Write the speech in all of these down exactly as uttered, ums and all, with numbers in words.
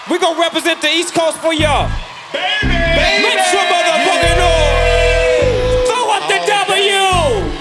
We gonna represent the East Coast for y'all. Baby! Baby! Make some motherfucking noise! Throw up the W's!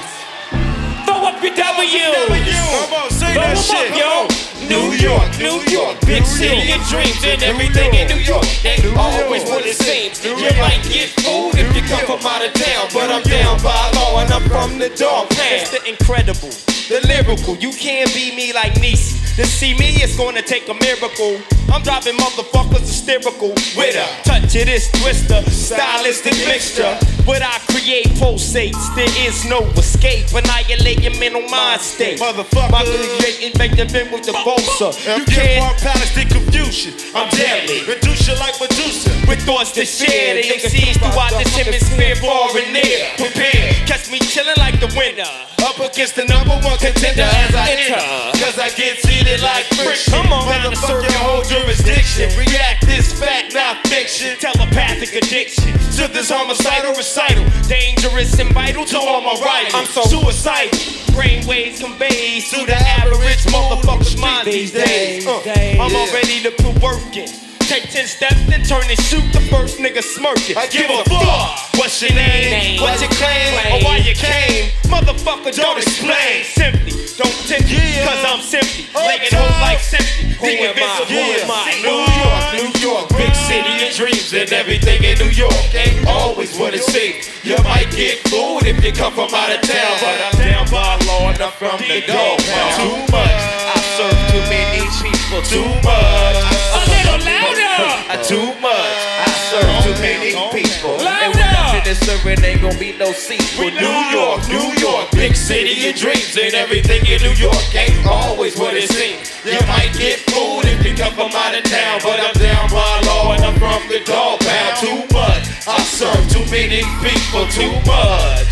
Throw up your W's! Come on, say Throw that them shit. up, yo! New York, New York, big New city York. of dreams and everything in New York ain't always what it seems. You might get fooled if you come from out of town, but I'm down by law and I'm from the dog pound. It's the incredible, the lyrical. You can't be me like Niecy. To see me, it's gonna take a miracle. I'm driving motherfuckers hysterical with a touch of this twister, stylistic mixture. What I create pulsates, there is no escape. Annihilate your mental mind state. Motherfucker. My creating Benjamin with the Bosa. You You can't can't walk past the confusion. I'm deadly. Reduce you like Medusa. with thoughts to share. The M Cs throughout this hemisphere, far and near. Prepare, catch me chilling like the winter. Up against the number one contender as I enter. Cause I get seated like friction. Come on, now, motherfucker, the your whole jurisdiction. React this fact, not fiction. Telepathic addiction To this homicidal recital. dangerous and vital To all my writers. I'm so suicidal. brainwaves conveys To the average motherfucker's mind these days. Uh, Yeah. I'm already to put working. Take ten steps and turn and shoot the first nigga smirking. I give a fuck. What's your name? What's your claim? Or why you came? Motherfucker, don't Don't explain. explain. Simply, don't tempt me, Yeah. cause I'm simply Oh, laying time. hoes like simply. Who The am I? invincible Yeah. am I. New York, New York, big city of dreams, and everything in New York ain't always what it seems. You might get fooled if you come from out of town, but I'm down by law and I'm from the dog pound. Too much, I serve too many people. Too much, A little louder. I too much, I serve too many people. Louder. And when I finish serving, ain't gonna be no sequel. New York, New York, big city of dreams, and everything in New York ain't always what it seems. You might get fooled if you come from out of town, but I'm down by law and I'm from the dog pound. Too much, I serve too many people. Too much,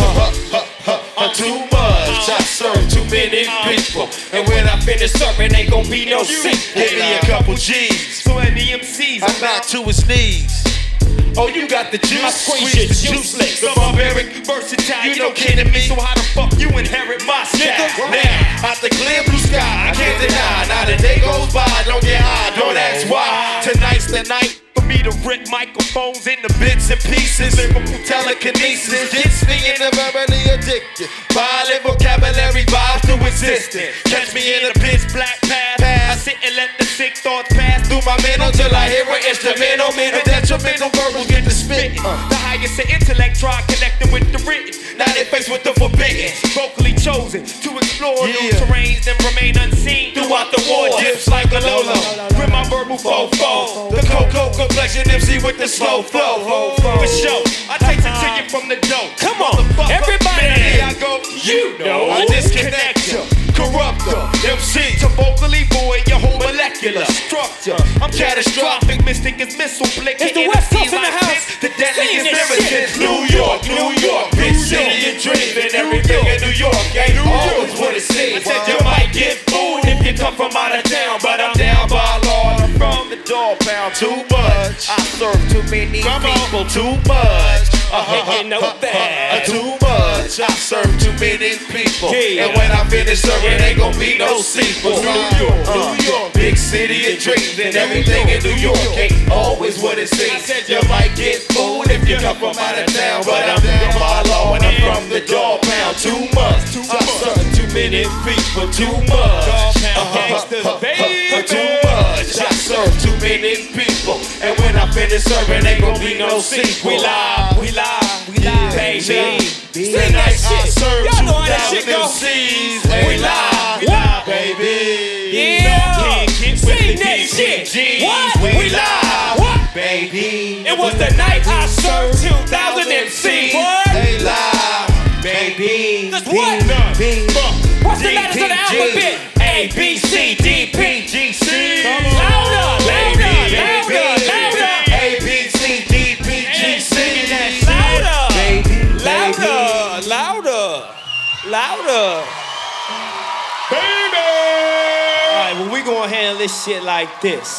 uh, too much, I serve too many people. And when I finish serving, ain't gonna be no sequel. Give me a couple G's. So any M Cs, I'm back to his knees. Oh, you got the juice, I squeeze squeeze the your juice juice licks. The barbaric, versatile, you no kidding me. So how the fuck you inherit my style? Now, out the clear blue sky, I can't deny. Now the day goes by, don't get high, don't ask why. Tonight's the night For me to rip microphones in the bits and pieces, lyrical telekinesis gets me in the verbally addicted. Violent vocabulary vibes to existence. Catch me in a pitch black path. I sit and let the sick thoughts pass Through my mental till I hear an instrumental, mental detrimental verbals get to spitting. The highest of intellect, try connecting with the written. Now they faced with the forbidden. Vocally chosen to explore new Yeah. terrains and remain unseen Throughout the war, dips like a Lolo. With my verbal fofo, The Coco complexion M C with the slow flow. for sure. I taste it to you from the dough. Come on, Motherfucker, everybody. man, here I go. You know, I disconnect ya, corrupt ya, M C to vocally void your whole molecular structure. I'm catastrophic, mystic as missile flick. It's the West Coast in the house. The deadliest Sing this lyrics. shit. New York, New York, big city of dreams, and everything in New York ain't always what it seems. I said you might get fooled if you come from out of town, but I'm down by law. I'm from the dog pound. Too much, I serve too many come on, people. too much. Uh, you know that. Too much, I serve too many people. Yeah. And when I finish serving, ain't gonna be no sequel. New York, New York, big city of dreams, and everything in New York ain't always what it seems. You might get fooled if you come from out of town, but I'm down by law and I'm from the dog pound. Too much, I serve too many people. Too much, Dog pound gangsters, baby. too much, I serve too many people. And when I finish serving, ain't gonna be no sequel. We live, we live, we live, baby. Sing Sing that I shit. serve Y'all know how that two shit thousand go. M Cs. We We live, live, we what? live, baby. Yeah. Can't get with Sing the that D shit. Gs. What? We live, What? Baby. It was the night I served two thousand M Cs. What? They live, baby. That's what? B, What's the letters of the alphabet? A, B, C, D, P, G, C. Louder, louder, louder, louder. A, B, C, D, P, G, C. Louder, Baby, louder, louder, louder. baby. All right, well, we gonna handle this shit like this.